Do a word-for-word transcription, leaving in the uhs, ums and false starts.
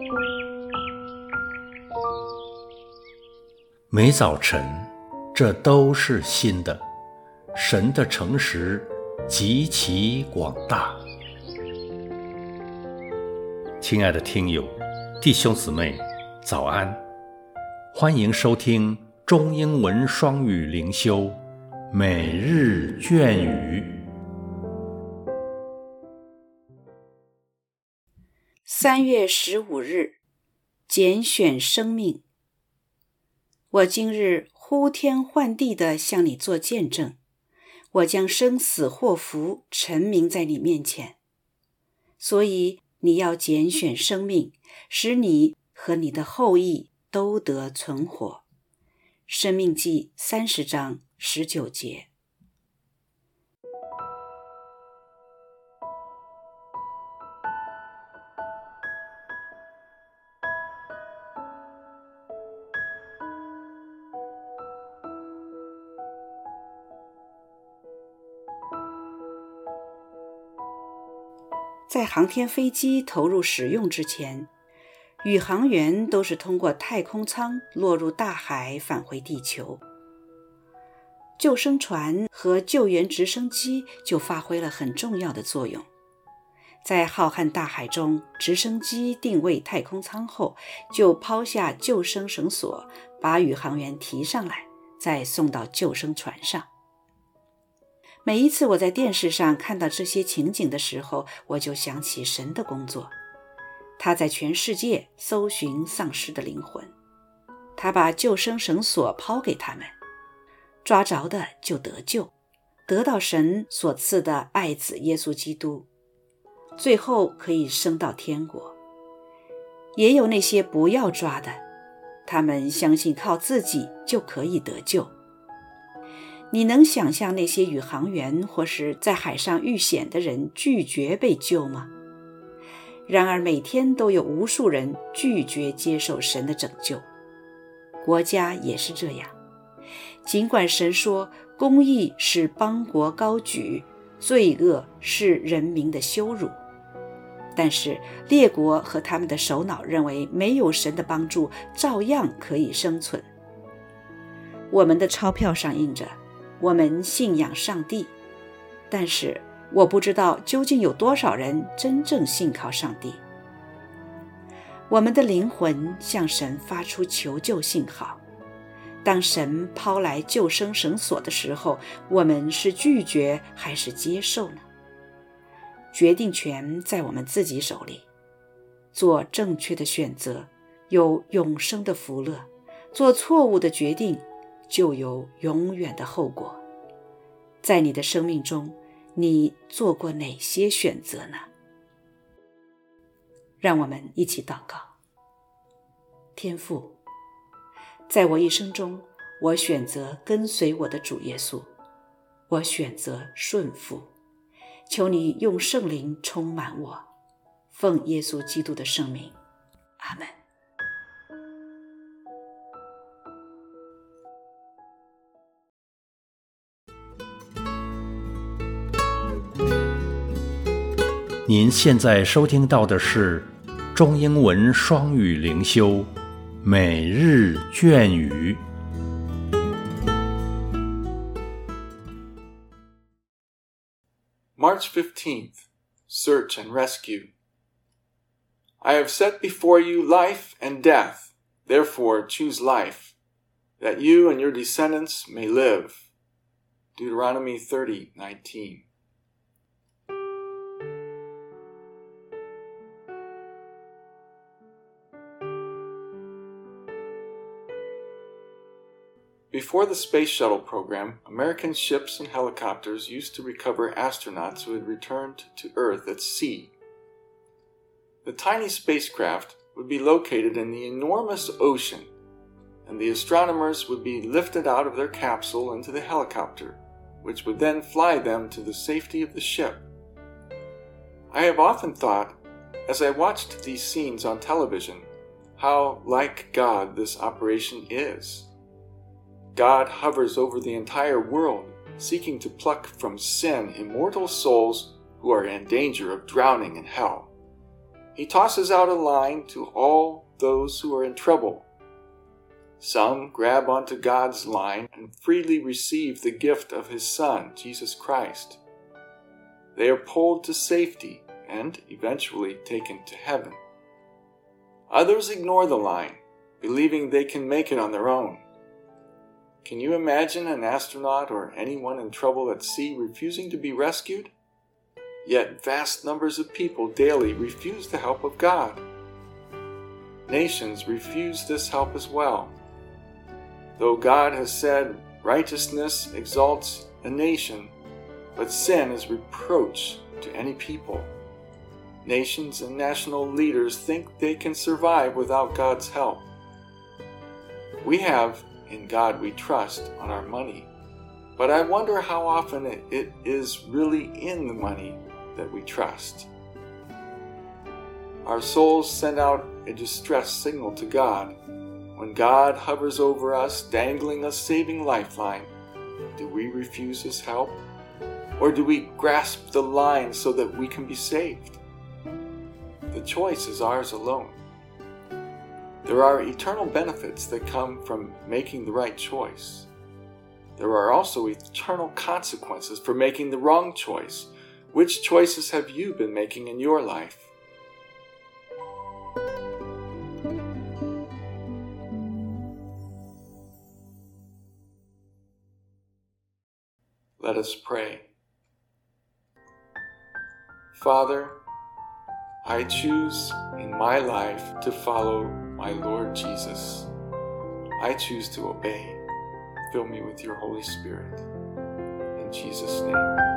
每早晨，这都是新的。神的诚实极其广大。亲爱的听友、弟兄姊妹，早安！欢迎收听中英文双语灵修每日隽语。 三月十五日，拣选生命。我今日呼天唤地地向你做见证，我将生死祸福陈明在你面前，所以你要拣选生命，使你和你的后裔都得存活。申命记三十章十九节。在航天飞机投入使用之前，宇航员都是通过太空舱落入大海返回地球。救生船和救援直升机就发挥了很重要的作用。在浩瀚大海中，直升机定位太空舱后，就抛下救生绳索，把宇航员提上来，再送到救生船上。每一次我在电视上看到这些情景的时候，我就想起神的工作。他在全世界搜寻丧失的灵魂，他把救生绳索抛给他们，抓着的就得救，得到神所赐的爱子耶稣基督，最后可以升到天国。也有那些不要抓的，他们相信靠自己就可以得救。你能想象那些宇航员或是在海上遇险的人拒绝被救吗？然而每天都有无数人拒绝接受神的拯救，国家也是这样。尽管神说公义是邦国高举，罪恶是人民的羞辱，但是列国和他们的首脑认为没有神的帮助照样可以生存。我们的钞票上印着我们信仰上帝，但是我不知道究竟有多少人真正信靠上帝。我们的灵魂向神发出求救信号，当神抛来救生绳索的时候，我们是拒绝还是接受呢？决定权在我们自己手里，做正确的选择有永生的福乐，做错误的决定就有永远的后果。在你的生命中，你做过哪些选择呢？让我们一起祷告。天父，在我一生中，我选择跟随我的主耶稣，我选择顺服，求你用圣灵充满我，奉耶稣基督的圣名，阿们。 您现在收听到的是中英文双语灵修每日隽语。 March fifteenth, Search and Rescue. I have set before you life and death, therefore choose life, that you and your descendants may live. Deuteronomy thirty nineteen. Before the Space Shuttle program, American ships and helicopters used to recover astronauts who had returned to Earth at sea. The tiny spacecraft would be located in the enormous ocean, and the astronomers would be lifted out of their capsule into the helicopter, which would then fly them to the safety of the ship. I have often thought, as I watched these scenes on television, how like God this operation is. God hovers over the entire world, seeking to pluck from sin immortal souls who are in danger of drowning in hell. He tosses out a line to all those who are in trouble. Some grab onto God's line and freely receive the gift of His Son, Jesus Christ. They are pulled to safety and eventually taken to heaven. Others ignore the line, believing they can make it on their own. Can you imagine an astronaut or anyone in trouble at sea refusing to be rescued? Yet vast numbers of people daily refuse the help of God. Nations refuse this help as well. Though God has said righteousness exalts a nation, but sin is reproach to any people. Nations and national leaders think they can survive without God's help. We have In God We Trust on our money, but I wonder how often it, it is really in the money that we trust. Our souls send out a distress signal to God. When God hovers over us, dangling a saving lifeline, do we refuse His help? Or do we grasp the line so that we can be saved? The choice is ours alone. There are eternal benefits that come from making the right choice. There are also eternal consequences for making the wrong choice. Which choices have you been making in your life? Let us pray. Father, I choose in my life to follow my Lord Jesus. I choose to obey. Fill me with your Holy Spirit. In Jesus' name.